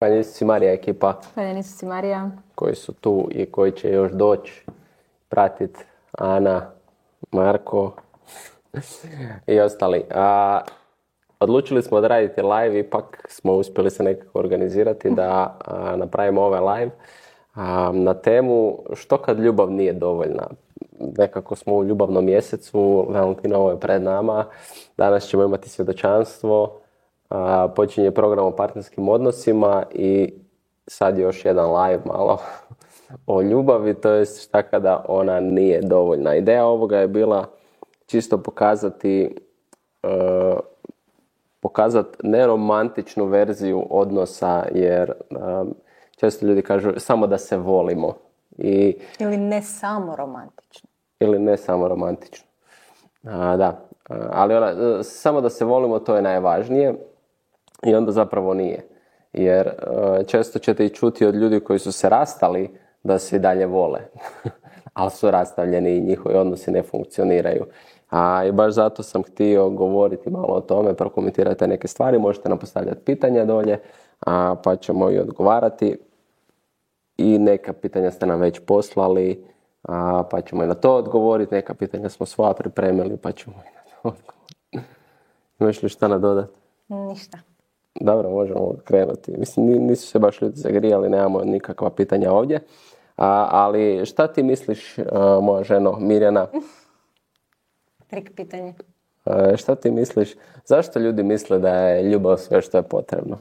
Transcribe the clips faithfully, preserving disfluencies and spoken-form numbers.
Panjenici Marija ekipa. Panjenici Marija. Koji su tu i koji će još doći pratiti. Ana, Marko i ostali. A, odlučili smo odraditi live, ipak smo uspjeli se nekako organizirati da a, napravimo ovaj live a, na temu što kad ljubav nije dovoljna. Nekako smo u ljubavnom mjesecu, Valentinovo je pred nama, danas ćemo imati svjedočanstvo, a, počinje program o partnerskim odnosima i sad još jedan live malo o ljubavi, to je šta kada ona nije dovoljna. Ideja ovoga je bila čisto pokazati uh, pokazati neromantičnu verziju odnosa, jer um, često ljudi kažu samo da se volimo. I, ili ne samo romantično. Ili ne samo romantično. A, da, A, ali ona, samo da se volimo, to je najvažnije i onda zapravo nije. Jer uh, često ćete i čuti od ljudi koji su se rastali da se i dalje vole, ali su rastavljeni i njihovi odnosi ne funkcioniraju. A, I baš zato sam htio govoriti malo o tome, prokomentirati neke stvari, možete nam postavljati pitanja dolje, a, pa ćemo i odgovarati. I neka pitanja ste nam već poslali, a, pa ćemo i na to odgovoriti, neka pitanja smo svoja pripremili, pa ćemo i na to odgovoriti. Imaš li šta nadodati? Ništa. Dobro, možemo krenuti. Mislim, nisu se baš ljudi zagrijali, nemamo nikakva pitanja ovdje. A, ali šta ti misliš, a, moja ženo Mirjana? Trik pitanje. A, šta ti misliš, zašto ljudi misle da je ljubav sve što je potrebno?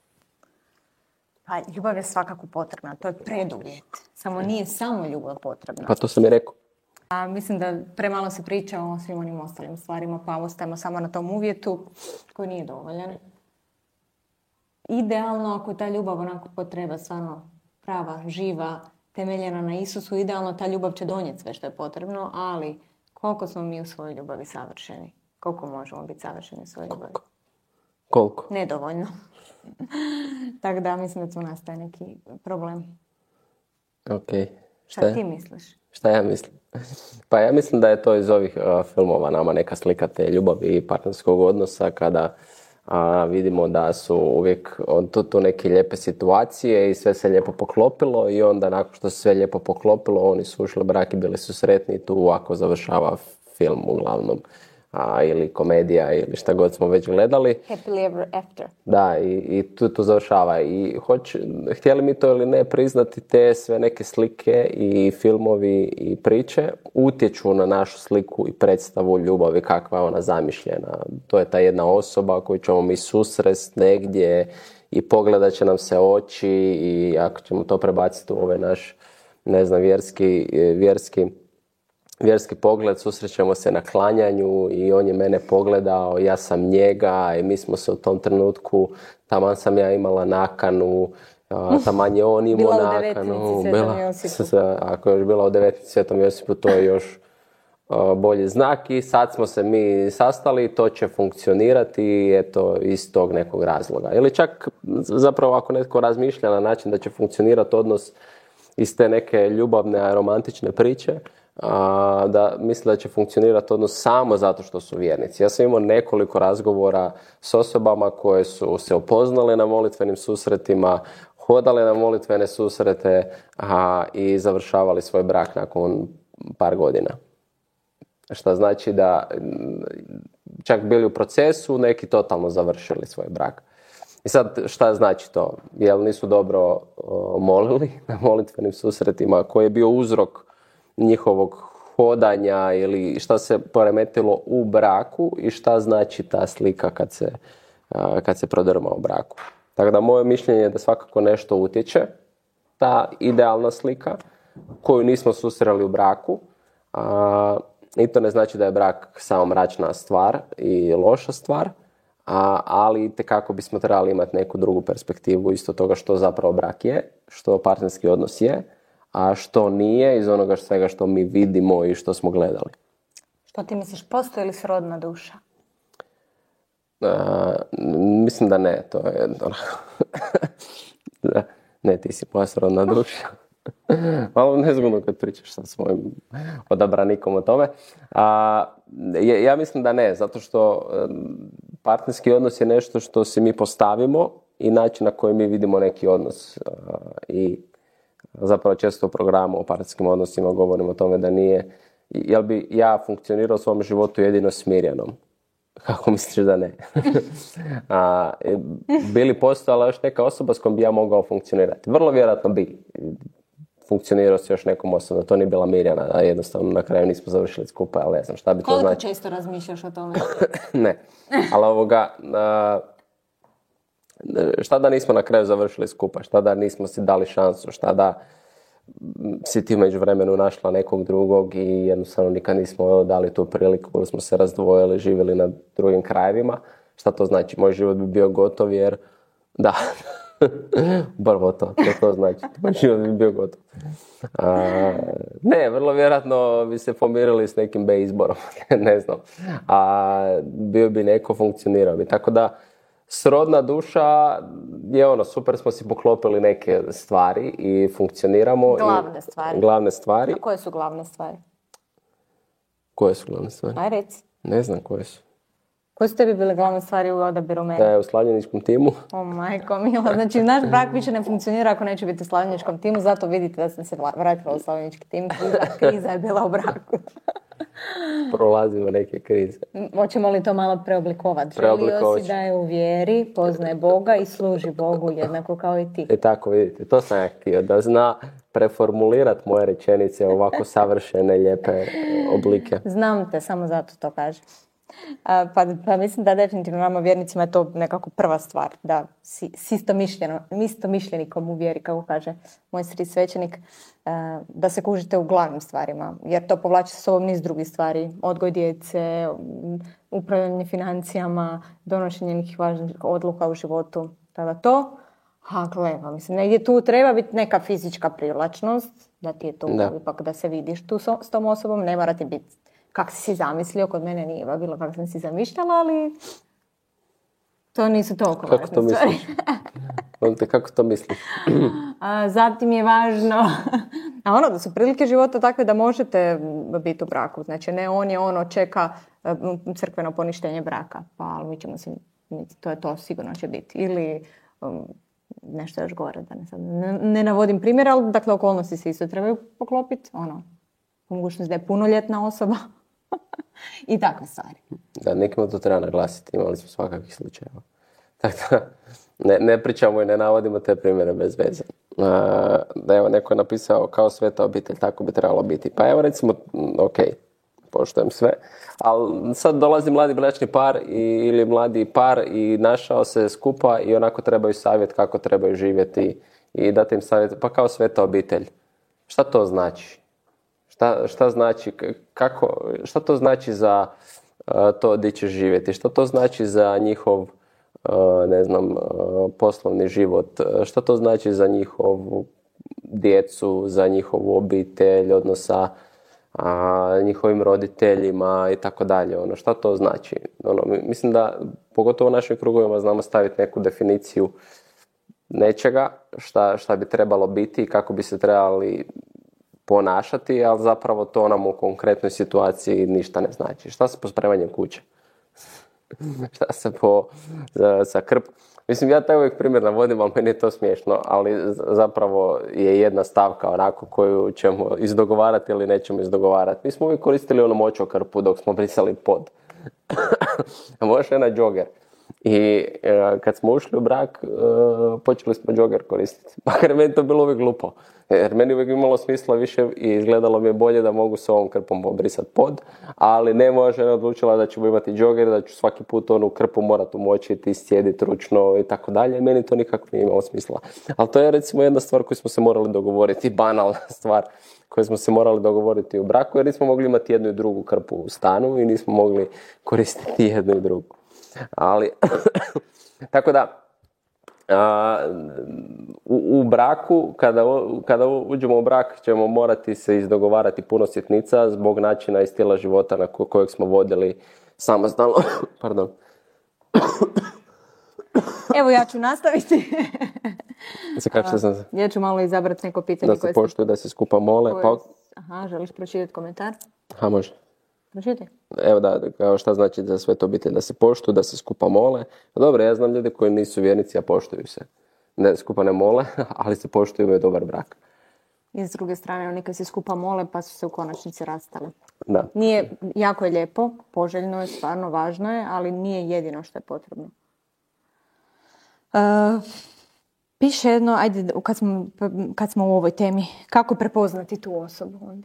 Pa ljubav je svakako potrebna, to je preduvjet. Samo nije samo ljubav potrebna. Pa to sam i rekao. A, mislim da premalo se priča o svim onim ostalim stvarima, pa ostajemo samo na tom uvjetu koji nije dovoljan. Idealno, ako ta ljubav onako potreba, stvarno prava, živa, temeljena na Isusu, idealno ta ljubav će donijeti sve što je potrebno, ali koliko smo mi u svojoj ljubavi savršeni? Koliko možemo biti savršeni u svojoj ljubavi? Koliko? Nedovoljno. Tako da mislim da tu nastaje neki problem. Ok. Šta, šta ti misliš? Šta ja mislim? Pa ja mislim da je to iz ovih uh, filmova nama neka slika te ljubavi i partnerskog odnosa kada a, vidimo da su uvijek tu, tu neke lijepe situacije i sve se lijepo poklopilo i onda nakon što se sve lijepo poklopilo oni su ušli u brak i bili su sretni i tu ako završava film uglavnom. A, ili komedija ili šta god smo već gledali. Happily ever after. Da, i, i tu, tu završava. I hoć, htjeli mi to ili ne priznati, te sve neke slike i filmovi i priče utječu na našu sliku i predstavu ljubavi kakva je ona zamišljena. To je ta jedna osoba koju ćemo mi susrest negdje i pogledat će nam se oči i ako ćemo to prebaciti u ovaj naš, ne znam, vjerski, vjerski vjerski pogled, susrećemo se na klanjanju i on je mene pogledao, ja sam njega i mi smo se u tom trenutku, taman sam ja imala nakanu, taman je on imao bila nakanu. Bila bila, ako je još bila u devetnici Svetom Josipu, to je još uh, bolji znak i sad smo se mi sastali, to će funkcionirati eto, iz tog nekog razloga. Ili čak zapravo ako netko razmišlja na način da će funkcionirati odnos iz te neke ljubavne, romantične priče, A, da misle da će funkcionirati odnos samo zato što su vjernici. Ja sam imao nekoliko razgovora s osobama koje su se upoznale na molitvenim susretima, hodale na molitvene susrete a, i završavali svoj brak nakon par godina. Što znači da čak bili u procesu, neki totalno završili svoj brak. I sad šta znači to? Jel nisu dobro o, molili na molitvenim susretima? Koji je bio uzrok njihovog hodanja ili šta se poremetilo u braku i šta znači ta slika kad se, kad se prodrma u braku. Tako da moje mišljenje je da svakako nešto utječe, ta idealna slika koju nismo susreli u braku. A, i to ne znači da je brak samo mračna stvar i loša stvar, a, ali itekako bismo trebali imati neku drugu perspektivu isto toga što zapravo brak je, što partnerski odnos je, a što nije iz onoga svega što mi vidimo i što smo gledali. Što ti misliš, postoji li srodna duša? Uh, mislim da ne, to je onako... da, ne, ti si moja srodna duša. Malo nezgodno kad pričaš sa svojim odabranikom o tome. A, ja, ja mislim da ne, zato što partnerski odnos je nešto što si mi postavimo i način na koji mi vidimo neki odnos. I zapravo često u programu o partnerskim odnosima govorimo o tome da nije, jel bi ja funkcionirao u svom životu jedino smirjenom? Kako misliš da ne? A, bi li postojala još neka osoba s kojom bi ja mogao funkcionirati? Vrlo vjerojatno bi funkcionirao s još nekom osobom. To nije bila Mirjana, a jednostavno na kraju nismo završili skupa, ali ne znam šta bi to Koliko znači. Koliko često razmišljaš o tome? Ne, ali ovoga, a, šta da nismo na kraju završili skupa, šta da nismo si dali šansu, šta da si ti među vremenu našla nekog drugog i jednostavno nikad nismo dali tu priliku ili smo se razdvojili, živjeli na drugim krajevima. Šta to znači? Moj život bi bio gotov jer da, prvo to, to, to znači, moj život bi bio gotov. A, ne, vrlo vjerojatno bi se pomirili s nekim B izborom, ne znam, a bio bi neko, funkcionirao bi, tako da srodna duša je ono, super smo si poklopili neke stvari i funkcioniramo. Glavne i, stvari. Glavne stvari. A koje su glavne stvari? Koje su glavne stvari? Aj reci. Ne znam koje su. Koje su tebi bile glavne stvari u odabiru mene? Da je u slavljeničkom timu. O majko mila, znači naš brak više ne funkcionira ako neće biti u slavljeničkom timu, zato vidite da sam se vratila u slavljenički tim, kriza, kriza je bila u braku. Prolazimo neke krize. Hoćemo li to malo preoblikovati? Preoblikovat Želio si da je u vjeri, poznaje Boga i služi Bogu jednako kao i ti. E tako, vidite, to sam ja htio, da zna preformulirati moje rečenice u ovako savršene, lijepe oblike. Znam te, samo zato to kažem. A, pa, pa mislim da definitivno nama vjernicima je to nekako prva stvar, da si, si istomišljenikom u vjeri, kako kaže moj stric svećenik, a, da se kužite u glavnim stvarima, jer to povlači sa sobom niz drugih stvari, odgoj djece, upravljanje financijama, donošenje nekih važnih odluka u životu, tada to. A gleda, mislim, negdje tu treba biti neka fizička privlačnost, da ti je to da. ipak da se vidiš tu so, s tom osobom, ne mora ti biti kako si si zamislio, kod mene nije bilo kako sam si zamišljala, ali to nisu toliko kako važne to stvari. Misliš? Kako to misliš? A, zatim je važno, a ono da su prilike života takve da možete biti u braku. Znači ne on je ono čeka crkveno poništenje braka, pa ali mi ćemo si, to je to, sigurno će biti. Ili um, nešto još gore, da ne, sad, ne, ne navodim primjer, ali dakle okolnosti se isto trebaju poklopiti, ono, mogućnost da je punoljetna osoba. I takve stvari. Da, nekima to treba naglasiti, imali smo svakakvih slučajeva. Tako da, ne, ne pričamo i ne navodimo te primjere bez veze. Uh, da evo, neko je napisao kao sveta obitelj, tako bi trebalo biti. Pa evo recimo, ok, poštujem sve, ali sad dolazi mladi bračni par i, ili mladi par i našao se skupa i onako trebaju savjet kako trebaju živjeti i dati im savjet, pa kao sveta obitelj. Šta to znači? Šta, šta znači, kako, šta to znači za uh, to gdje će živjeti? Šta to znači za njihov, uh, ne znam, uh, poslovni život? Šta to znači za njihovu djecu, za njihovu obitelj, odnosa a, njihovim roditeljima i tako dalje? Ono, šta to znači? Ono, mislim da, pogotovo u našim krugovima, znamo staviti neku definiciju nečega, šta, šta bi trebalo biti i kako bi se trebali ponašati, ali zapravo to nam u konkretnoj situaciji ništa ne znači. Šta se po spremanjem kuće? Šta se po za, sa krp? Mislim, ja taj uvijek primjer navodim, ali meni je to smiješno, ali zapravo je jedna stavka onako koju ćemo izdogovarati ili nećemo izdogovarati. Mi smo uvijek koristili onu moću krpu dok smo brisali pod. A možeš jedna džoger. I e, kad smo ušli u brak, e, počeli smo džoger koristiti. Makar meni to bilo uvijek glupo. Jer meni uvijek imalo smisla više i izgledalo mi je bolje da mogu s ovom krpom obrisati pod, ali ne, moja žena odlučila da ćemo imati džoger, da ću svaki put onu krpu morati umočiti, sjediti ručno i tako dalje. Meni to nikako nije imalo smisla. Ali to je recimo jedna stvar koju smo se morali dogovoriti, banalna stvar koju smo se morali dogovoriti u braku, jer nismo mogli imati jednu i drugu krpu u stanu i nismo mogli koristiti jednu i drugu. Ali, tako da, a, u, u braku, kada, kada uđemo u brak, ćemo morati se izdogovarati puno sitnica zbog načina i stila života na ko, kojeg smo vodili samostalno. Pardon. Evo, ja ću nastaviti. Kako sam se... Ja ću malo izabrati neko pitanje. Da se poštuje, da se skupa mole. Koje... Pa... Aha, želiš pročitati komentar? Aha, može. Pročitaj. Evo da, kao šta znači za sve to obitelj, da se poštuju, da se skupa mole. Dobro, ja znam ljude koji nisu vjernici, a poštuju se. Ne, skupa ne mole, ali se poštuju, imaju dobar brak. I s druge strane, oni kad se skupa mole, pa su se u konačnici rastali. Da. Nije, jako je lijepo, poželjno je, stvarno važno je, ali nije jedino što je potrebno. Uh, piše jedno, ajde, kad smo, kad smo u ovoj temi, kako prepoznati tu osobu onda?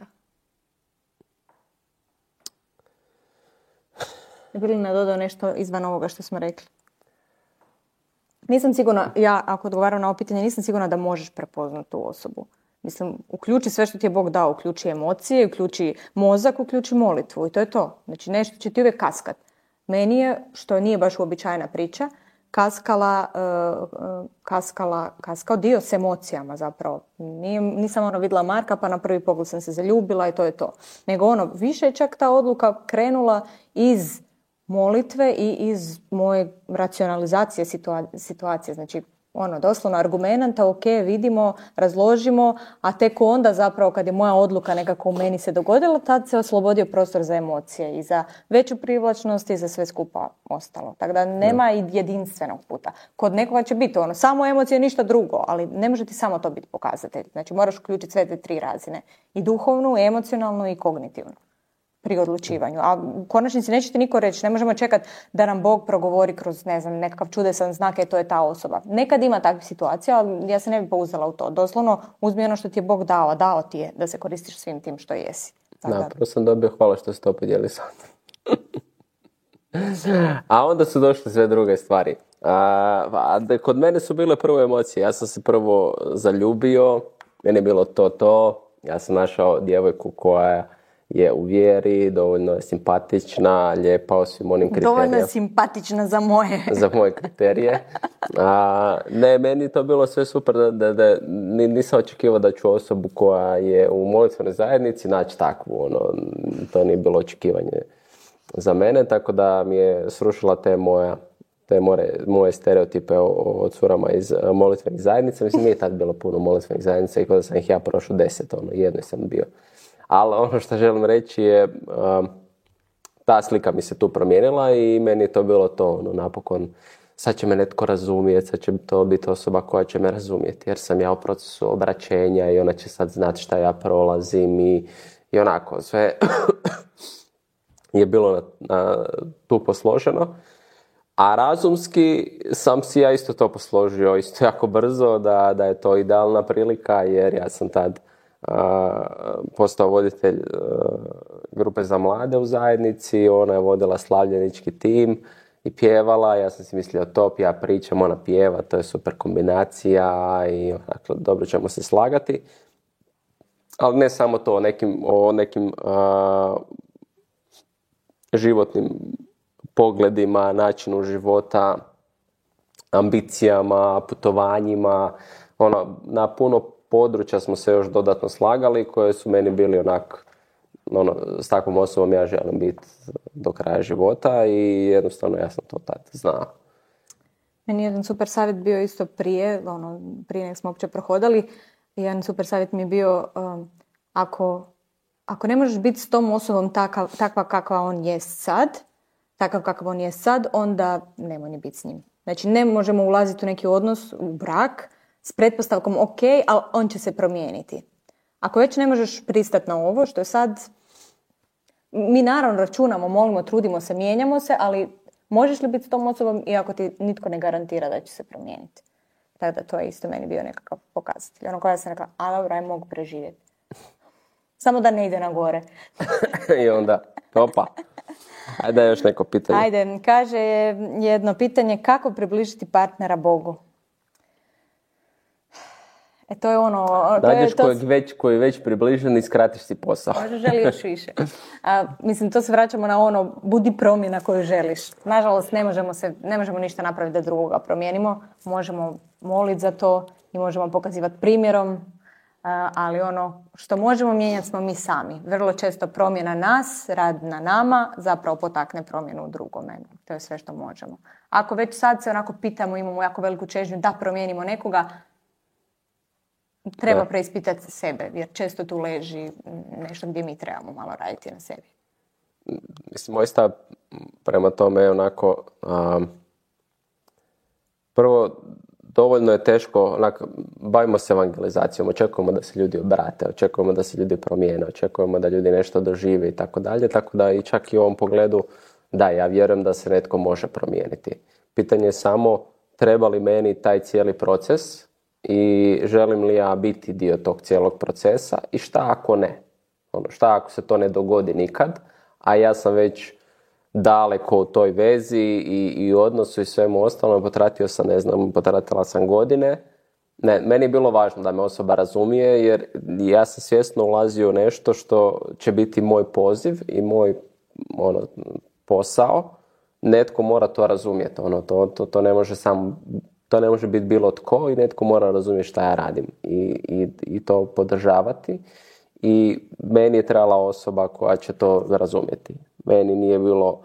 Ne bi li nadodao nešto izvan ovoga što smo rekli? Nisam sigurna, ja ako odgovaram na ovo pitanje, nisam sigurna da možeš prepoznati tu osobu. Mislim, uključi sve što ti je Bog dao, uključi emocije, uključi mozak, uključi molitvu i to je to. Znači nešto će ti uvijek kaskat. Meni je, što nije baš uobičajena priča, kaskala, uh, kaskala, kaskao dio s emocijama zapravo. Nije, nisam ono vidjela Marka pa na prvi pogled sam se zaljubila i to je to. Nego ono, više je čak ta odluka krenula iz molitve i iz moje racionalizacije situa- situacije. Znači, ono, doslovno argumenta, ok, vidimo, razložimo, a tek onda zapravo kad je moja odluka nekako u meni se dogodila, tad se oslobodio prostor za emocije i za veću privlačnost i za sve skupa ostalo. Tako da nema i jedinstvenog puta. Kod nekoga će biti ono, samo emocije, ništa drugo, ali ne može ti samo to biti pokazatelj. Znači moraš uključiti sve te tri razine. I duhovnu, i emocionalnu, i kognitivnu pri odlučivanju. A u konačnici neće ti niko reći, ne možemo čekati da nam Bog progovori kroz, ne znam, nekakav čudesan znak, je to je ta osoba. Nekad ima takvih situacija, ali ja se ne bi pouzdala u to. Doslovno, uzmi ono što ti je Bog dao, a dao ti je da se koristiš svim tim što jesi. Da, prvo sam dobio hvala što ste to podijeli sa A onda su došle sve druge stvari. A, a kod mene su bile prvo emocije. Ja sam se prvo zaljubio, meni je bilo to to. Ja sam našao djevojku koja je u vjeri, dovoljno je simpatična, lijepa o svim onim kriterijama. Dovoljno je simpatična za moje. za moje kriterije. A, ne, meni to bilo sve super, da, da, da nisam očekivao da ću osobu koja je u molitvenoj zajednici naći takvu. Ono, to nije bilo očekivanje za mene, tako da mi je srušila te moja te more, moje stereotipe o, o curama iz molitvenih zajednica. Mislim, nije tad bilo puno molitvenih zajednica i kada sam ih ja prošao deset, ono, jednoj sam bio. Ali ono što želim reći je, um, ta slika mi se tu promijenila i meni je to bilo to, ono, napokon, sad će me netko razumjeti, sad će to biti osoba koja će me razumjeti, jer sam ja u procesu obraćenja i ona će sad znati šta ja prolazim i, i onako, sve je bilo na, na, tu posloženo. A razumski sam si ja isto to posložio, isto jako brzo, da, da je to idealna prilika, jer ja sam tad Uh, postao voditelj uh, grupe za mlade u zajednici, ona je vodila slavljenički tim i pjevala, ja sam si mislio top, ja pričam, ona pjeva, to je super kombinacija i dakle, dobro ćemo se slagati. Ali ne samo to, o nekim, o nekim uh, životnim pogledima, načinu života, ambicijama, putovanjima, ono, na puno područja smo se još dodatno slagali, koje su meni bili onak, ono, s takvom osobom ja želim biti do kraja života i jednostavno ja sam to tad znao. Meni jedan super savjet bio isto prije, ono, prije nek smo uopće prohodali, jedan super savjet mi je bio, um, ako, ako ne možeš biti s tom osobom takav, takva kakva on je sad, takav kakav on je sad, onda nemoj ni biti s njim. Znači ne možemo ulaziti u neki odnos, u brak, s pretpostavkom ok, ali on će se promijeniti. Ako već ne možeš pristati na ovo, što je sad, mi naravno računamo, molimo, trudimo se, mijenjamo se, ali možeš li biti s tom osobom iako ti nitko ne garantira da će se promijeniti. Tako da to je isto meni bio nekakav pokazatelj. Ono koja sam rekla, a dobro, aj mogu preživjeti. Samo da ne ide na gore. I onda, opa. Ajde još neko pitanje. Ajde, kaže jedno pitanje, kako približiti partnera Bogu? E to je ono... To Dađeš je, to... kojeg već, koji je već približen i skratiš si posao. Možda želi još više. A, mislim, to se vraćamo na ono, budi promjena koju želiš. Nažalost, ne možemo, se, ne možemo ništa napraviti da drugoga promijenimo. Možemo moliti za to i možemo pokazivati primjerom, a, ali ono što možemo mijenjati smo mi sami. Vrlo često promjena nas, rad na nama, zapravo potakne promjenu u drugome. To je sve što možemo. Ako već sad se onako pitamo, imamo jako veliku čežnju da promijenimo nekoga, treba preispitati sebe, jer često tu leži nešto gdje mi trebamo malo raditi na sebi. mislim, moj stav prema tome je onako, um, prvo, dovoljno je teško, onako, bavimo se evangelizacijom, očekujemo da se ljudi obrate, očekujemo da se ljudi promijene, očekujemo da ljudi nešto dožive i tako dalje, tako da i čak i u ovom pogledu, da, ja vjerujem da se netko može promijeniti. Pitanje je samo, treba li meni taj cijeli proces i želim li ja biti dio tog cijelog procesa i šta ako ne? Ono, šta ako se to ne dogodi nikad, a ja sam već daleko u toj vezi i, i odnosu i svemu ostalom, potratio sam, ne znam, potratila sam godine. Ne, meni je bilo važno da me osoba razumije, jer ja sam svjesno ulazio u nešto što će biti moj poziv i moj ono, posao. Netko mora to razumjeti, ono, to, to, to ne može sam, to ne može biti bilo tko i netko mora razumjeti šta ja radim i, i, i to podržavati. I meni je trebala osoba koja će to razumjeti. Meni nije bilo,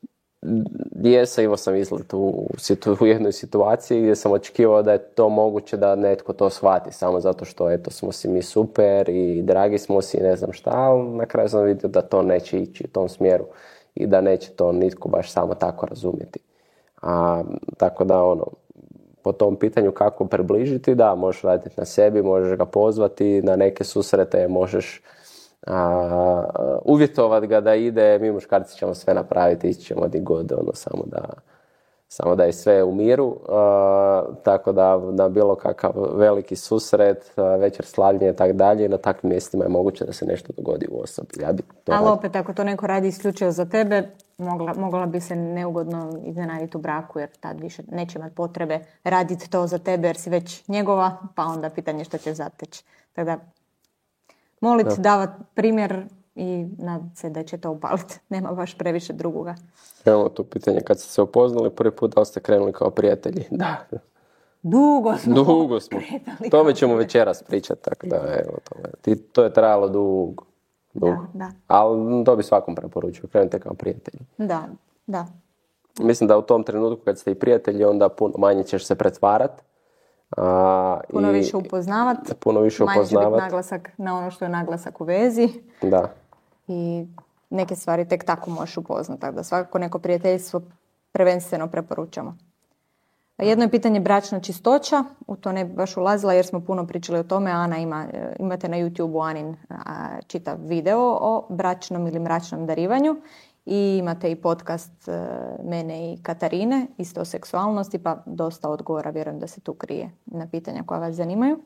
jesam, imao sam izlet u, u jednoj situaciji gdje sam očekivao da je to moguće da netko to shvati, samo zato što eto, smo si mi super i dragi smo si i ne znam šta, ali na kraju sam vidio da to neće ići u tom smjeru i da neće to nitko baš samo tako razumjeti. A, tako da ono, po tom pitanju kako približiti, da, možeš raditi na sebi, možeš ga pozvati na neke susrete, možeš a, uvjetovati ga da ide, mi muškarci ćemo sve napraviti, ići ćemo di god, ono, samo da, samo da je sve u miru, a, tako da na bilo kakav veliki susret, a, večer slavljenje i tako dalje, na takvim mjestima je moguće da se nešto dogodi u osobi. Ja bi to ali radi... opet, ako to neko radi isključivo za tebe, mogla, mogla bi se neugodno iznenaditi u braku, jer tad više neće imati potrebe raditi to za tebe, jer si već njegova, pa onda pitanje što će zateći. Tako da, moliti, da. Davati primjer i nadam se da će to upaliti. Nema baš previše drugoga. Evo to pitanje, kad ste se upoznali prvi put, da li ste krenuli kao prijatelji? Da. Dugo smo. Dugo smo. Tome ćemo večeras pričati, tako da, evo, to, to je trajalo dugo. dugo. Da, da. Ali to bi svakom preporučio, krenite kao prijatelji. Da, da. Mislim da u tom trenutku kad ste i prijatelji, onda puno manje ćeš se pretvarati. A, puno i, više upoznavati, puno više manje će upoznavat. biti naglasak na ono što je naglasak u vezi. Da. I neke stvari tek tako možeš upoznati. Tako da svakako neko prijateljstvo prvenstveno preporučamo. Jedno je pitanje bračna čistoća, u to ne bi baš ulazila jer smo puno pričali o tome. Ana ima, imate na YouTube-u Anin čitav video o bračnom ili mračnom darivanju. I imate i podcast mene i Katarine, isto o seksualnosti, pa dosta odgovora vjerujem da se tu krije na pitanja koja vas zanimaju.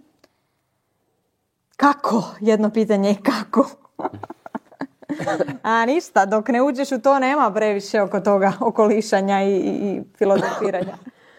Kako? Jedno pitanje je kako? A ništa, dok ne uđeš u to nema previše oko toga, oko lišanja i, i filozofiranja.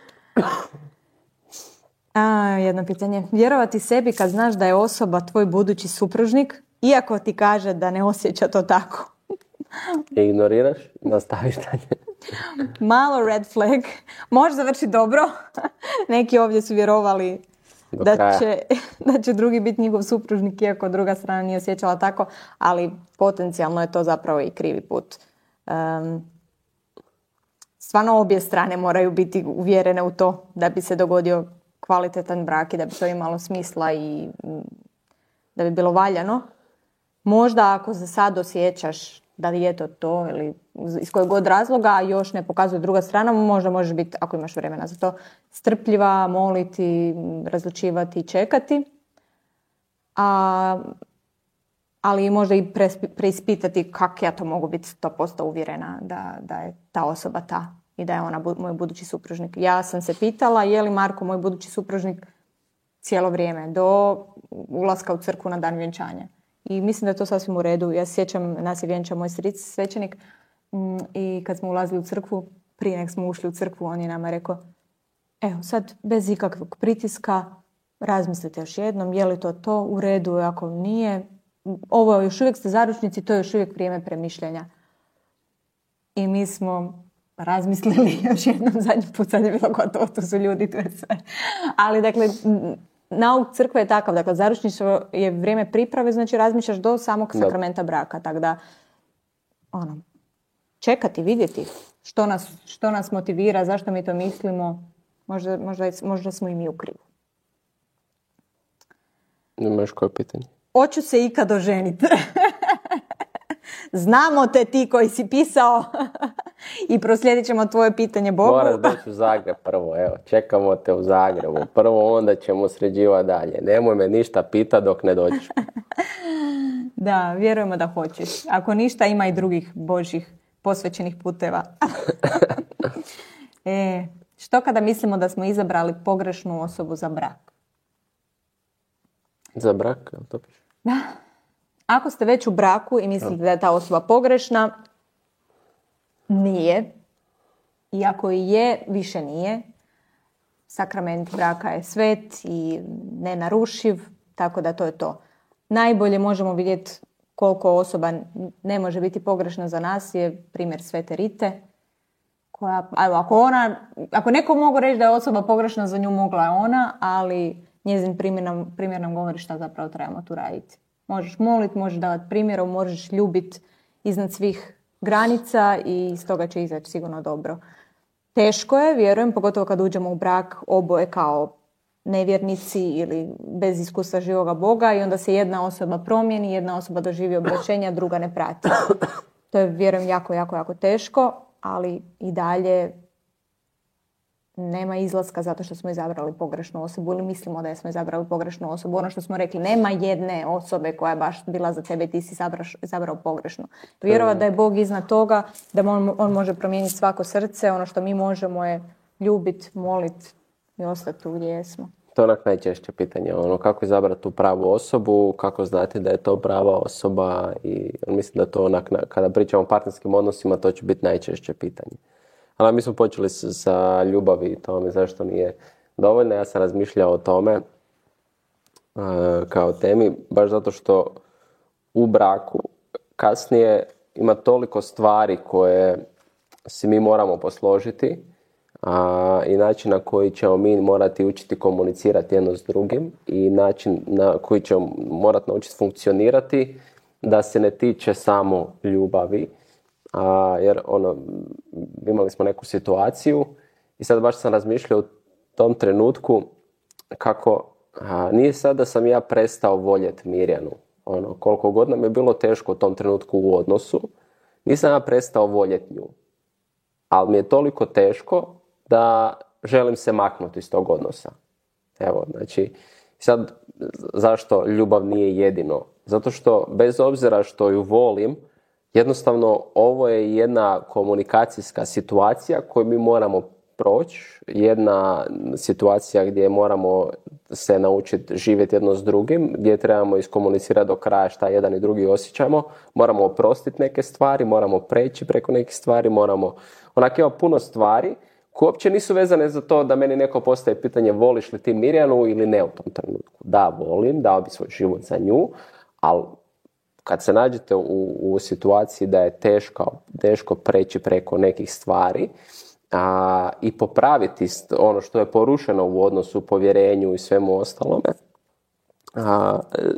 A, jedno pitanje. Vjerovati sebi kad znaš da je osoba tvoj budući supružnik, iako ti kaže da ne osjeća to tako. Ignoriraš, nastaviš dalje. Malo red flag. Može završiti dobro. Neki ovdje su vjerovali da će, da će drugi biti njihov supružnik, iako druga strana nije osjećala tako, ali potencijalno je to zapravo i krivi put. Um, stvarno obje strane moraju biti uvjerene u to da bi se dogodio kvalitetan brak i da bi to imalo smisla i da bi bilo valjano. Možda ako za sad osjećaš da je to to ili iz kojeg god razloga, a još ne pokazuje druga strana, možda može biti, ako imaš vremena za to, strpljiva, moliti, razlučivati i čekati. A, ali možda i preispitati kako ja to mogu biti sto posto uvjerena da, da je ta osoba ta i da je ona bu, moj budući supružnik. Ja sam se pitala je li Marko moj budući supružnik cijelo vrijeme, do ulaska u crkvu na dan vjenčanja. I mislim da je to sasvim u redu. Ja se sjećam, nas je vjenčao moj stric, svećenik, i kad smo ulazili u crkvu, prije nek smo ušli u crkvu, on je nama rekao, evo sad, bez ikakvog pritiska, razmislite još jednom, je li to to u redu, ako nije, ovo još uvijek ste zaručnici, to je još uvijek vrijeme premišljanja. I mi smo razmislili još jednom, zadnji put, sad je bilo gotovo, to su ljudi, to je sve. Ali, dakle, nauk crkve je takav, dakle, zaručništvo je vrijeme priprave, znači razmišljaš do samog sakramenta braka, tako da, ono, čekati, vidjeti što nas, što nas motivira, zašto mi to mislimo, možda, možda, možda smo i mi u krivu. Imaš koje pitanje? Hoću se ikad oženiti. Znamo te ti koji si pisao i proslijedit ćemo tvoje pitanje Bogu. Moraš doći u Zagreb prvo, evo, čekamo te u Zagrebu. Prvo onda ćemo sređivati dalje. Nemoj me ništa pita dok ne dođeš. Da, vjerujemo da hoćeš. Ako ništa, ima i drugih Božjih posvećenih puteva. e, što kada mislimo da smo izabrali pogrešnu osobu za brak? Za brak? To piše. Da. Ako ste već u braku i mislite da je ta osoba pogrešna, nije. I ako i je, više nije. Sakrament braka je svet i nenarušiv, tako da to je to. Najbolje možemo vidjeti koliko osoba ne može biti pogrešna za nas je primjer Svete Rite. Koja, ako, ona, ako neko mogu reći da je osoba pogrešna, za nju mogla je ona, ali njezin primjer nam, primjer nam govori šta zapravo trebamo tu raditi. Možeš moliti, možeš davati primjerom, možeš ljubiti iznad svih granica i iz toga će izaći sigurno dobro. Teško je, vjerujem, pogotovo kad uđemo u brak oboje kao nevjernici ili bez iskustva živoga Boga i onda se jedna osoba promijeni, jedna osoba doživi obraćenja, druga ne prati. To je, vjerujem, jako, jako, jako teško, ali i dalje nema izlaska zato što smo izabrali pogrešnu osobu ili mislimo da smo izabrali pogrešnu osobu. Ono što smo rekli, nema jedne osobe koja je baš bila za tebe i ti si izabrao pogrešnu. Vjerovat da je Bog iznad toga, da on, on može promijeniti svako srce, ono što mi možemo je ljubiti, moliti i ostati tu gdje jesmo. To je onak najčešće pitanje, ono, kako izabrati tu pravu osobu, kako znati da je to prava osoba i mislim da to onak, kada pričamo o partnerskim odnosima, to će biti najčešće pitanje. Ali mi smo počeli sa ljubavi i tome zašto nije dovoljno. Ja sam razmišljao o tome uh, kao temi, baš zato što u braku kasnije ima toliko stvari koje si mi moramo posložiti a, i način na koji ćemo mi morati učiti komunicirati jedno s drugim i način na koji ćemo morati naučiti funkcionirati da se ne tiče samo ljubavi. A, jer ono, imali smo neku situaciju i sad baš sam razmišljao u tom trenutku kako a, nije sad da sam ja prestao voljeti Mirjanu. Ono, koliko god nam je bilo teško u tom trenutku u odnosu, nisam ja prestao voljeti nju. Ali mi je toliko teško da želim se maknuti iz tog odnosa. Evo, znači, sad zašto ljubav nije jedino? Zato što bez obzira što ju volim, jednostavno ovo je jedna komunikacijska situacija koju mi moramo proći, jedna situacija gdje moramo se naučiti živjeti jedno s drugim, gdje trebamo iskomunicirati do kraja šta jedan i drugi osjećamo, moramo oprostiti neke stvari, moramo preći preko nekih stvari, moramo, onak ima puno stvari koje uopće nisu vezane za to da meni neko postaje pitanje voliš li ti Mirjanu ili ne u tom trenutku. Da, volim, dao bi svoj život za nju, ali kad se nađete u, u situaciji da je teško, teško preći preko nekih stvari a, i popraviti ono što je porušeno u odnosu, povjerenju i svemu ostalome, a,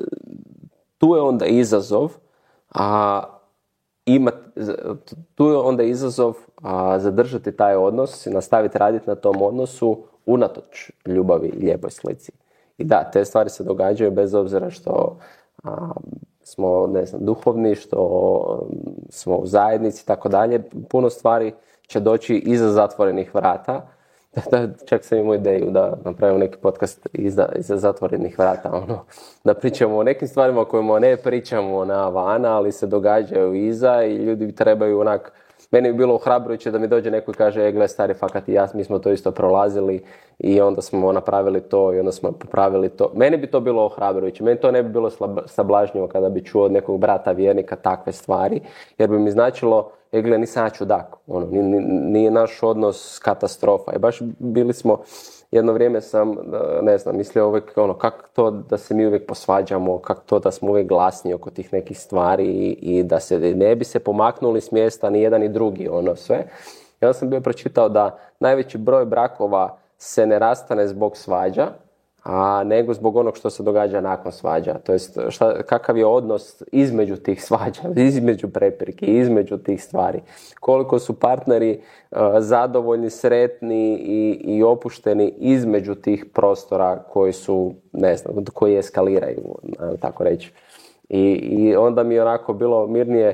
tu je onda izazov a, imat, tu je onda izazov a, zadržati taj odnos i nastaviti raditi na tom odnosu unatoč ljubavi i lijepoj slici. I da, te stvari se događaju bez obzira što a, smo, ne znam, duhovni, što smo u zajednici i tako dalje. Puno stvari će doći iza zatvorenih vrata. Čak sam imao ideju da napravimo neki podcast iza, iza zatvorenih vrata. Ono, da pričamo o nekim stvarima o kojima ne pričamo na vana, ali se događaju iza i ljudi trebaju onak... Meni bi bilo ohrabrujuće da mi dođe neko i kaže, e, gle, stari, fakat i ja, mi smo to isto prolazili i onda smo napravili to i onda smo popravili to. Meni bi to bilo ohrabrujuće. Meni to ne bi bilo sablažnjivo kada bi čuo od nekog brata vjernika takve stvari, jer bi mi značilo, e, gle, nisam ja čudak. Ono, nije, nije naš odnos katastrofa. I baš bili smo, jedno vrijeme sam, ne znam, mislio uvijek, ono, kako to da se mi uvijek posvađamo, kako to da smo uvijek glasni oko tih nekih stvari i, i da se ne bi se pomaknuli s mjesta ni jedan ni drugi, ono sve. I onda sam bio pročitao da najveći broj brakova se ne rastane zbog svađa, a nego zbog onog što se događa nakon svađa. To jest, šta, kakav je odnos između tih svađa, između prepirki, između tih stvari. Koliko su partneri uh, zadovoljni, sretni i, i opušteni između tih prostora koji su, ne znam, koji eskaliraju, tako reći. I, i onda mi je onako bilo mirnije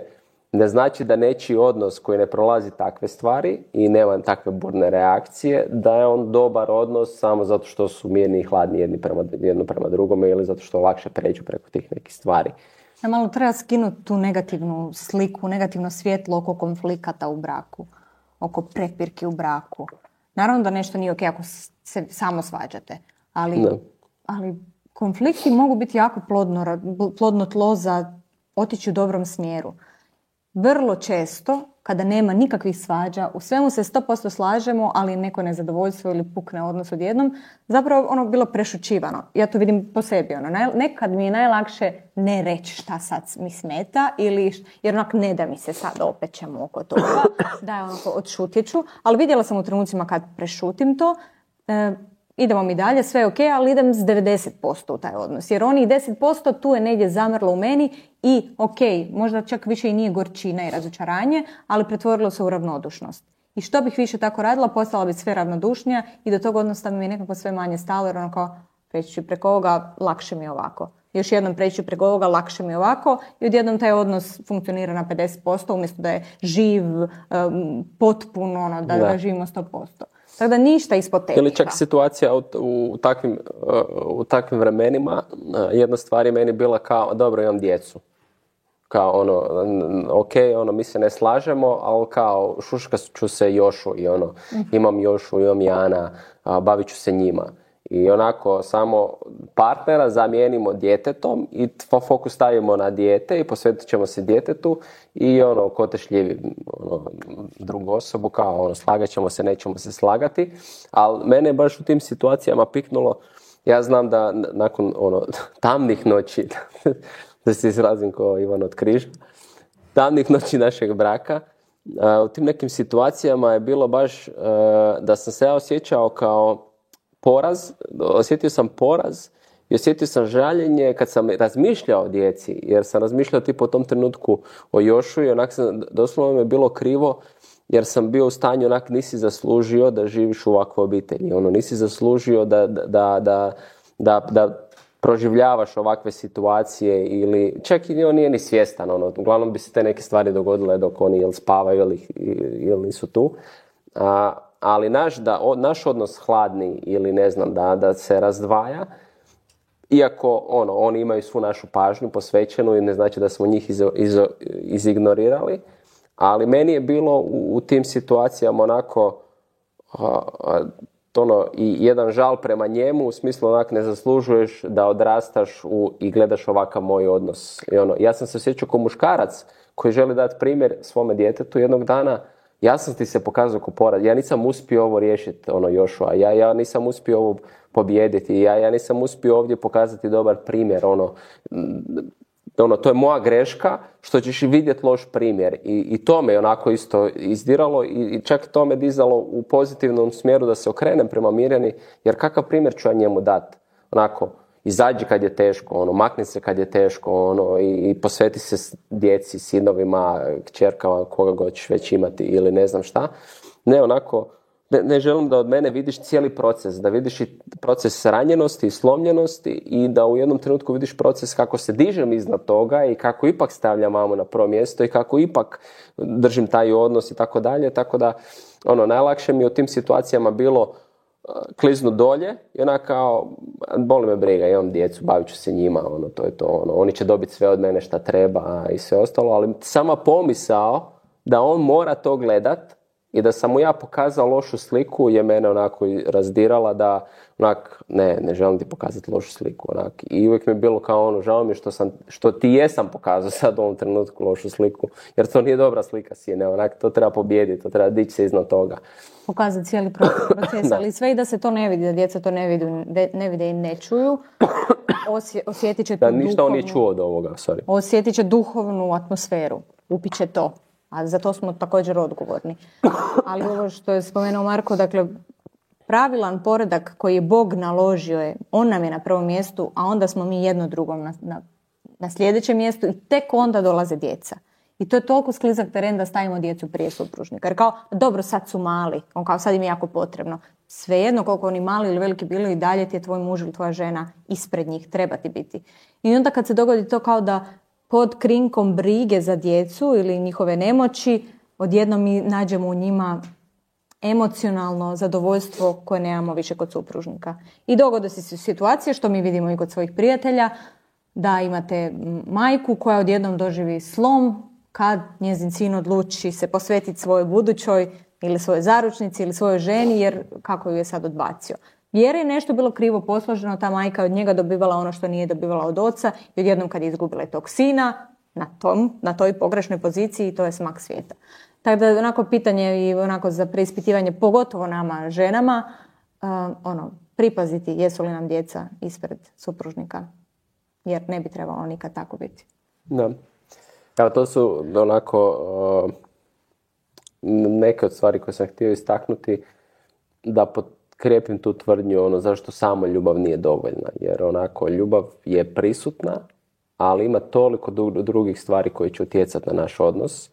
ne znači da nečiji odnos koji ne prolazi takve stvari i nema takve burne reakcije, da je on dobar odnos samo zato što su mirni i hladni jedni prema, jedno prema drugome ili zato što lakše pređu preko tih nekih stvari. Ja malo treba skinuti tu negativnu sliku, negativno svjetlo oko konflikata u braku, oko prepirki u braku. Naravno da nešto nije ok ako se samo svađate, ali, ali konflikti mogu biti jako plodno, plodno tlo za otići u dobrom smjeru. Vrlo često, kada nema nikakvih svađa, u svemu se sto posto slažemo, ali neko nezadovoljstvo ili pukne odnos odjednom, zapravo ono bilo prešućivano. Ja to vidim po sebi. Ono. Nekad mi je najlakše ne reći šta sad mi smeta, ili, jer onak ne da mi se sad opećemo oko toga, da je onako odšutjet ću, ali vidjela sam u trenucima kad prešutim to, e, idemo mi dalje, sve je ok, ali idem s devedeset posto u taj odnos. Jer oni deset posto tu je negdje zamrlo u meni i ok, možda čak više i nije gorčina i razočaranje, ali pretvorilo se u ravnodušnost. I što bih više tako radila, postala bi sve ravnodušnija i do tog odnosa mi je nekako sve manje stalo, jer ono kao preći ću preko ovoga, lakše mi je ovako. Još jednom preći ću preko ovoga, lakše mi je ovako i odjednom taj odnos funkcionira na pedeset posto umjesto da je živ, um, potpuno, ono, da, da živimo sto posto. Tako da ništa ispod tepiha. Ili čak situacija u, u, takvim, u takvim vremenima, jedna stvar je meni bila kao, dobro, imam djecu. Kao ono, ok, ono, mi se ne slažemo, ali kao šuška ću se Jošu i ono, imam Jošu, imam Jana, bavit ću se njima. I onako samo partnera zamijenimo djetetom i fokus stavimo na dijete i posvetit ćemo se djetetu i ono, ko te šljivi ono, drugu osobu, kao ono, slagat ćemo se, nećemo se slagati. Ali mene je baš u tim situacijama piknulo, ja znam da nakon ono, tamnih noći, da se izrazim kao Ivan od Križa, tamnih noći našeg braka, u tim nekim situacijama je bilo baš da sam se ja osjećao kao poraz, osjetio sam poraz i osjetio sam žaljenje kad sam razmišljao o djeci, jer sam razmišljao tipo u tom trenutku o Jošu i onak sam, doslovno mi je bilo krivo jer sam bio u stanju, onak nisi zaslužio da živiš u ovakvoj obitelji, ono, nisi zaslužio da, da, da, da, da proživljavaš ovakve situacije ili čak i on nije ni svjestan, ono, uglavnom bi se te neke stvari dogodile dok oni ili spavaju ili, ili nisu tu. A, ali naš, da, naš odnos hladni ili ne znam, da, da se razdvaja, iako ono, oni imaju svu našu pažnju posvećenu i ne znači da smo njih iz, iz, izignorirali, ali meni je bilo u, u tim situacijama onako a, a, ono, i jedan žal prema njemu, u smislu onak ne zaslužuješ da odrastaš u, i gledaš ovakav moj odnos. I ono, ja sam se osjećao kao muškarac koji želi dati primjer svome djetetu jednog dana. Ja sam ti se pokazao kao poraz. Ja nisam uspio ovo riješiti, ono, Joshua. Ja, ja nisam uspio ovo pobijediti. Ja, ja nisam uspio ovdje pokazati dobar primjer. Ono, ono, to je moja greška što ćeš i vidjeti loš primjer. I, i to me onako isto izdiralo i, i čak to me dizalo u pozitivnom smjeru da se okrenem prema Mirjani, jer kakav primjer ću ja njemu dati? Onako, izađi kad je teško, ono, makni se kad je teško, ono, i, i posveti se djeci, sinovima, kćerkama, koga god ćeš već imati ili ne znam šta. Ne, onako, ne, ne želim da od mene vidiš cijeli proces, da vidiš i proces ranjenosti i slomljenosti i da u jednom trenutku vidiš proces kako se dižem iznad toga i kako ipak stavljam mamu na prvo mjesto i kako ipak držim taj odnos i tako dalje. Tako da, ono, najlakše mi je u tim situacijama bilo kliznu dolje i ona kao, boli me briga, imam djecu, bavit ću se njima, ono, to je to, ono, oni će dobiti sve od mene šta treba i sve ostalo, ali sama pomisao da on mora to gledat i da sam mu ja pokazao lošu sliku je mene onako razdirala da onak, ne, ne želim ti pokazati lošu sliku, onak, i uvijek mi je bilo kao ono, žao mi što sam, što ti jesam pokazao sad u ovom trenutku lošu sliku, jer to nije dobra slika, sine, onak, to treba pobijediti, to treba dići se iznad toga. Pokazati cijeli proces, ali sve i da se to ne vidi, da djeca to ne vide, ne vide i ne čuju, osje, osjetit će tu da, ništa duhovnu, on nije čuo od ovoga, sorry. Osjetit će duhovnu atmosferu, upiće to, a za to smo također odgovorni. Ali ovo što je spomenuo Marko, dakle, pravilan poredak koji je Bog naložio je, on nam je na prvom mjestu, a onda smo mi jedno drugom na, na, na sljedećem mjestu i tek onda dolaze djeca. I to je toliko sklizak teren da stavimo djecu prije supružnika. Jer kao, dobro, sad su mali, on kao, sad im je jako potrebno. Svejedno koliko oni mali ili veliki bili, i dalje ti je tvoj muž ili tvoja žena ispred njih, treba ti biti. I onda kad se dogodi to kao da pod krinkom brige za djecu ili njihove nemoći, odjednom mi nađemo u njima emocionalno zadovoljstvo koje nemamo više kod supružnika. I dogode se situacije, što mi vidimo i kod svojih prijatelja, da imate majku koja odjednom doživi slom kad njezin sin odluči se posvetiti svojoj budućoj ili svojoj zaručnici ili svojoj ženi, jer kako ju je sad odbacio. Jer je nešto bilo krivo posloženo, ta majka od njega dobivala ono što nije dobivala od oca i odjednom kad je izgubila tog sina na, tom, na toj pogrešnoj poziciji, to je smak svijeta. Tako da onako pitanje i onako za preispitivanje, pogotovo nama ženama, uh, ono, pripaziti jesu li nam djeca ispred supružnika, jer ne bi trebalo nikad tako biti. Da. Evo, to su onako uh, neke od stvari koje sam htio istaknuti, da potkrijepim tu tvrdnju ono zašto samo ljubav nije dovoljna. Jer onako ljubav je prisutna, ali ima toliko drugih stvari koje će utjecati na naš odnos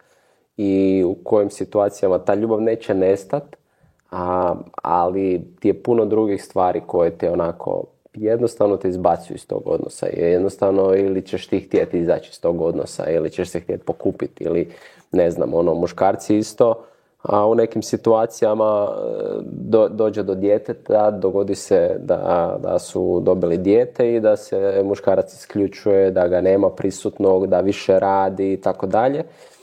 i u kojim situacijama ta ljubav neće nestati, a, ali ti je puno drugih stvari koje te onako jednostavno te izbacuju iz tog odnosa. Jednostavno ili ćeš ti htjeti izaći iz tog odnosa ili ćeš se htjeti pokupiti ili ne znam, ono, muškarci isto, a u nekim situacijama do, dođe do djeteta, dogodi se da, da su dobili dijete i da se muškarac isključuje, da ga nema prisutnog, da više radi i tako dalje.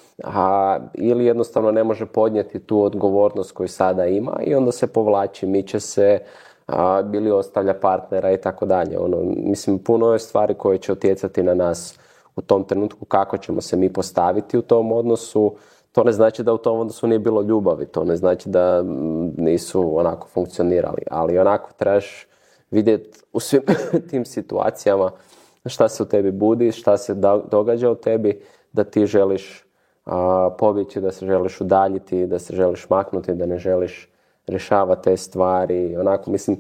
A, ili jednostavno ne može podnijeti tu odgovornost koju sada ima i onda se povlači, miče se, a, ili ostavlja partnera i tako dalje. Ono, mislim, puno je stvari koje će utjecati na nas u tom trenutku, kako ćemo se mi postaviti u tom odnosu. To ne znači da u tom odnosu nije bilo ljubavi, to ne znači da nisu onako funkcionirali, ali onako trebaš vidjeti u svim tim situacijama šta se u tebi budi, šta se događa u tebi, da ti želiš a, pobjeći, da se želiš udaljiti, da se želiš maknuti, da ne želiš rješavati te stvari. Onako, mislim,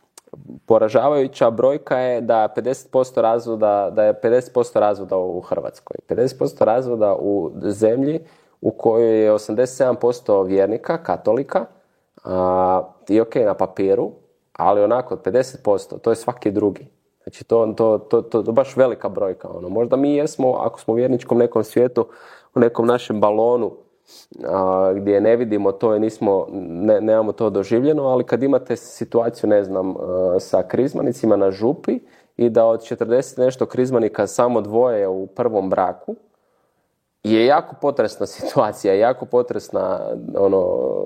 poražavajuća brojka je da pedeset posto razvoda, da je pedeset posto razvoda u Hrvatskoj. pedeset posto razvoda u zemlji u kojoj je osamdeset sedam posto vjernika, katolika, a, i ok na papiru, ali onako pedeset posto, to je svaki drugi. Znači to, to, to, to je baš velika brojka. Ono. Možda mi jesmo, ako smo u vjerničkom nekom svijetu, u nekom našem balonu, a, gdje ne vidimo to i nismo, ne, nemamo to doživljeno, ali kad imate situaciju, ne znam, a, sa krizmanicima na župi i da od četrdeset nešto krizmanika samo dvoje u prvom braku, je jako potresna situacija, jako potresna ono,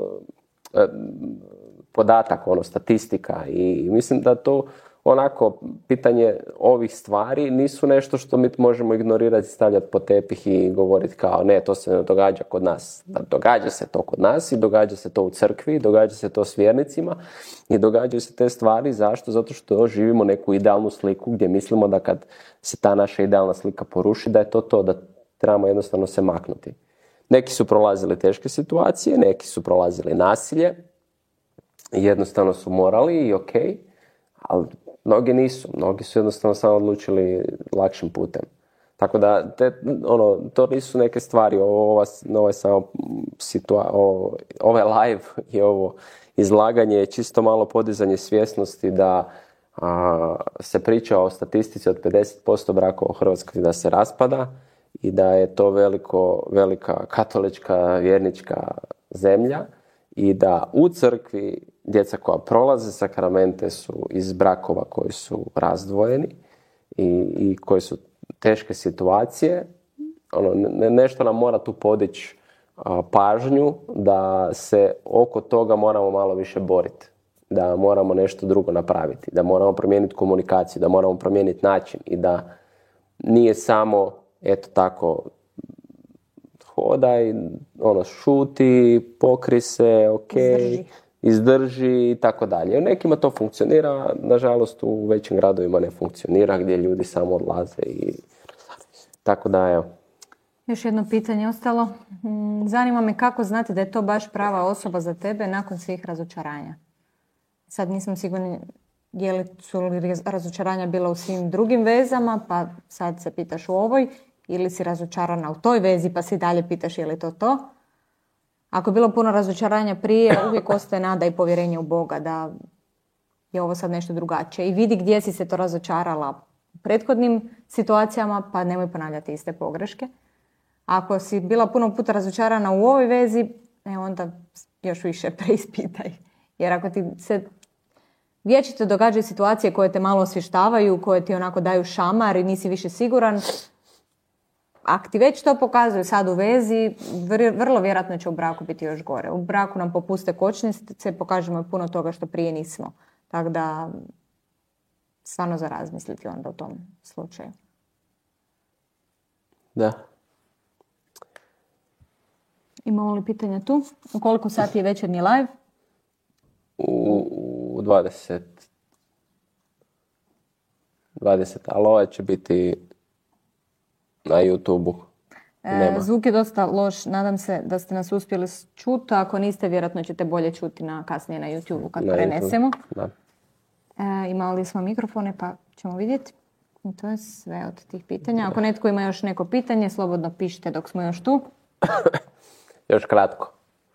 podatak, ono, statistika i mislim da to onako pitanje ovih stvari nisu nešto što mi možemo ignorirati, stavljati po tepih i govoriti kao ne, to se ne događa kod nas. Da, događa se to kod nas i događa se to u crkvi, događa se to s vjernicima i događaju se te stvari. Zašto? Zato što živimo neku idealnu sliku gdje mislimo da kad se ta naša idealna slika poruši, da je to to, da trebamo jednostavno se maknuti. Neki su prolazili teške situacije, neki su prolazili nasilje, jednostavno su morali i ok, ali mnogi nisu. Mnogi su jednostavno samo odlučili lakšim putem. Tako da te, ono, to nisu neke stvari, ova, ovo je samo situa- ovo, ovaj live i ovo izlaganje je čisto malo podizanje svjesnosti da a, se priča o statistici od pedeset posto brakova u Hrvatskoj da se raspada i da je to veliko, velika katolička vjernička zemlja i da u crkvi djeca koja prolaze sakramente su iz brakova koji su razdvojeni i, i koji su teške situacije. Ono, ne, nešto nam mora tu podići a, pažnju da se oko toga moramo malo više boriti. Da moramo nešto drugo napraviti. Da moramo promijeniti komunikaciju, da moramo promijeniti način i da nije samo eto tako hodaj, ono, šuti, pokri se, ok, izdrži, izdrži i tako dalje. U nekima to funkcionira, nažalost u većim gradovima ne funkcionira, gdje ljudi samo odlaze i tako da, evo. Još jedno pitanje ostalo. Zanima me kako znate da je to baš prava osoba za tebe nakon svih razočaranja. Sad nisam sigurna je li su li razočaranja bila u svim drugim vezama, pa sad se pitaš u ovoj, ili si razočarana u toj vezi pa si dalje pitaš je li to to. Ako je bilo puno razočaranja prije, uvijek ostaje nada i povjerenje u Boga da je ovo sad nešto drugačije. I vidi gdje si se to razočarala prethodnim situacijama, pa nemoj ponavljati iste pogreške. Ako si bila puno puta razočarana u ovoj vezi, e, onda još više preispitaj. Jer ako ti se vječito događaju situacije koje te malo osvještavaju, koje ti onako daju šamar i nisi više siguran, ako ti već to pokazuju sad u vezi, vrlo vjerojatno će u braku biti još gore. U braku nam popuste kočnice, pokažemo puno toga što prije nismo. Tako da, stvarno za razmisliti onda u tom slučaju. Da. Imamo li pitanja tu? U koliko sati je večernji live? U, u dvadeset. dvadeset, ali ovaj će biti na YouTube-u. E, zvuk je dosta loš, nadam se da ste nas uspjeli čuti, ako niste, vjerojatno ćete bolje čuti na, kasnije na YouTube-u kad na prenesemo. YouTube. E, imali smo mikrofone pa ćemo vidjeti. I to je sve od tih pitanja. Ako netko ima još neko pitanje, slobodno pišite dok smo još tu. Još kratko.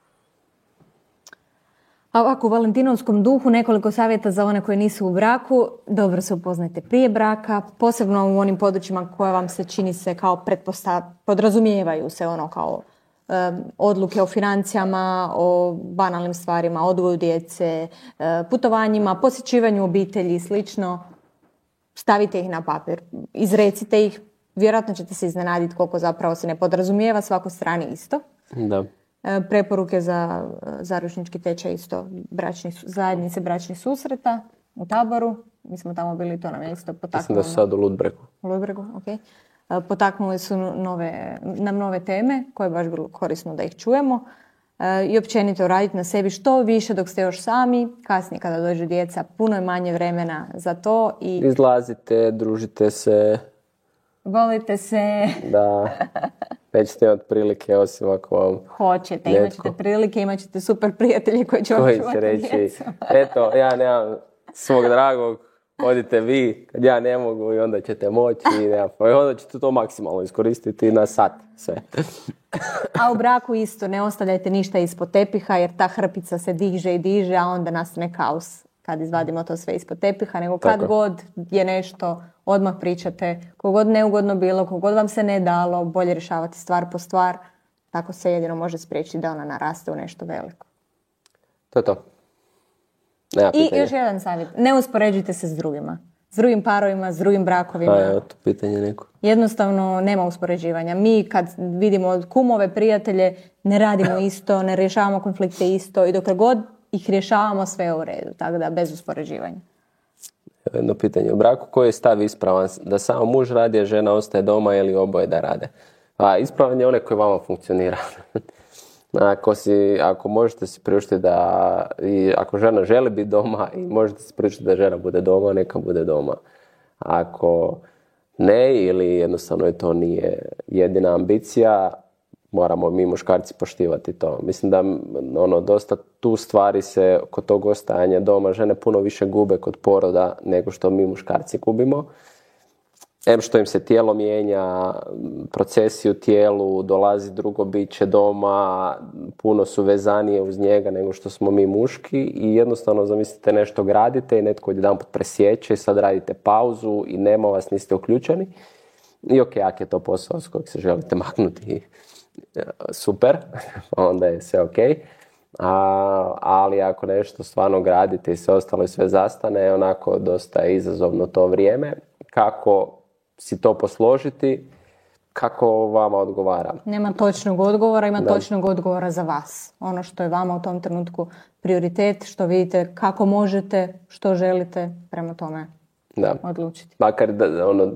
A ovako, u valentinovskom duhu nekoliko savjeta za one koji nisu u braku. Dobro se upoznajte prije braka, posebno u onim područjima koje vam se čini se kao pretpostav... podrazumijevaju se ono kao um, odluke o financijama, o banalnim stvarima, odgoju djece, uh, putovanjima, posjećivanju obitelji i slično. Stavite ih na papir, izrecite ih, vjerojatno ćete se iznenaditi koliko zapravo se ne podrazumijeva, svakoj strani isto. Da. Preporuke za zaručnički tečaj isto bračni, zajednice bračnih susreta u Taboru. Mi smo tamo bili, to nam je isto potaknulo. Mislim da su sad u Ludbregu. U Ludbregu, ok. Potaknuli su nove, nam nove teme koje je baš bilo korisno da ih čujemo. I općenito raditi na sebi što više dok ste još sami. Kasnije kada dođu djeca, puno je manje vremena za to. I izlazite, družite se. Volite se. Da. Nećete imati prilike osim ako vam... Hoćete, imat ćete prilike, imat ćete super prijatelji koji će vam čuvati reći, djecu. Eto, ja nemam svog dragog, odite vi, kad ja ne mogu i onda ćete moći i, nema, i onda ćete to maksimalno iskoristiti na sat sve. A u braku isto, ne ostavljajte ništa ispod tepiha jer ta hrpica se diže i diže, a onda nastane kaos kad izvadimo to sve ispod tepiha, nego kad Tako. god je nešto, odmah pričate, kogod neugodno bilo, kogod vam se ne dalo, bolje rješavati stvar po stvar, tako se jedino može spriječiti da ona naraste u nešto veliko. To je to. Nema I pitanja. još jedan savjet, ne uspoređujte se s drugima, s drugim parovima, s drugim brakovima. A, evo to pitanje neko. Jednostavno nema uspoređivanja. Mi kad vidimo kumove, prijatelje, ne radimo isto, ne rješavamo konflikte isto i dok god ih rješavamo sve je u redu, tako da bez uspoređivanja. Jedno pitanje u braku, koji je stav ispravan? Da samo muž radi, a žena ostaje doma ili oboje da rade? A ispravan je onaj koji vama funkcionira. Ako, si, ako možete si priuštiti da, i ako žena želi biti doma i možete si priuštiti da žena bude doma, neka bude doma. Ako ne ili jednostavno je to nije jedina ambicija, moramo mi muškarci poštivati to. Mislim da ono, dosta tu stvari se kod tog ostajanja doma žene puno više gube kod poroda nego što mi muškarci gubimo. Em što im se tijelo mijenja, procesi u tijelu, dolazi drugo biće doma, puno su vezanije uz njega nego što smo mi muški i jednostavno zamislite nešto gradite i netko odjedanput presjeće i sad radite pauzu i nema vas, niste uključeni. I ok, ako je to posao s kojeg se želite maknuti, super, onda je sve ok. A, ali ako nešto stvarno gradite i sve ostalo i sve zastane, onako dosta je izazovno to vrijeme. Kako si to posložiti, kako vama odgovara? Nema točnog odgovora, ima Da. točnog odgovora za vas. Ono što je vama u tom trenutku prioritet, što vidite kako možete, što želite, prema tome Da. odlučiti. Makar da, ono,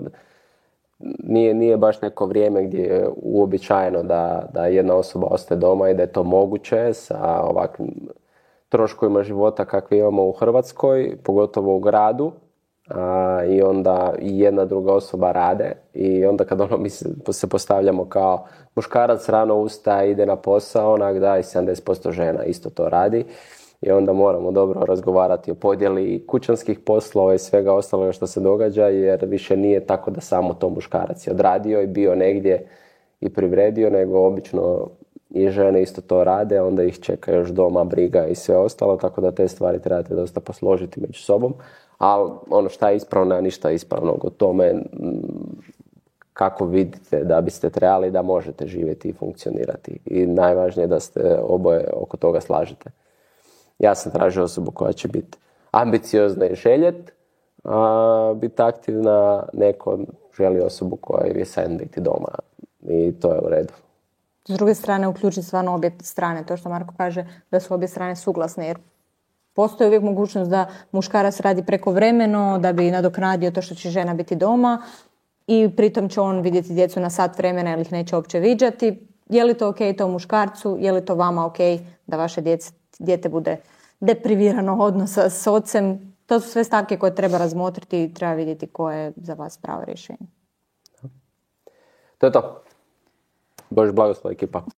nije, nije baš neko vrijeme gdje je uobičajeno da, da jedna osoba ostaje doma i da je to moguće sa ovakvim troškovima života kakve imamo u Hrvatskoj, pogotovo u gradu. A, i onda i jedna druga osoba rade i onda kad ono mi se, se postavljamo kao muškarac rano ustaje, ide na posao, onak da i sedamdeset posto žena isto to radi i onda moramo dobro razgovarati o podjeli kućanskih poslova i svega ostaloga što se događa jer više nije tako da samo to muškarac je odradio i bio negdje i privredio, nego obično i žene isto to rade, onda ih čeka još doma, briga i sve ostalo, tako da te stvari trebate dosta posložiti među sobom. Ali ono šta je ispravno, a ništa ispravnog u tome kako vidite da biste trebali da možete živjeti i funkcionirati. I najvažnije je da ste oboje oko toga slažete. Ja sam tražio osobu koja će biti ambiciozna i željet, a biti aktivna, neko želi osobu koja je sen biti doma i to je u redu. S druge strane, uključi stvarno obje strane, to što Marko kaže, da su obje strane suglasne, jer postoji uvijek mogućnost da muškarac radi prekovremeno, da bi nadoknadio to što će žena biti doma i pritom će on vidjeti djecu na sat vremena ili ih neće uopće viđati. Je li to ok to muškarcu, je li to vama ok da vaše djece, dijete bude deprivirano odnosa s ocem? To su sve stavke koje treba razmotriti i treba vidjeti koje je za vas pravo rješenje. To je to. Bože blagoslov ekipa.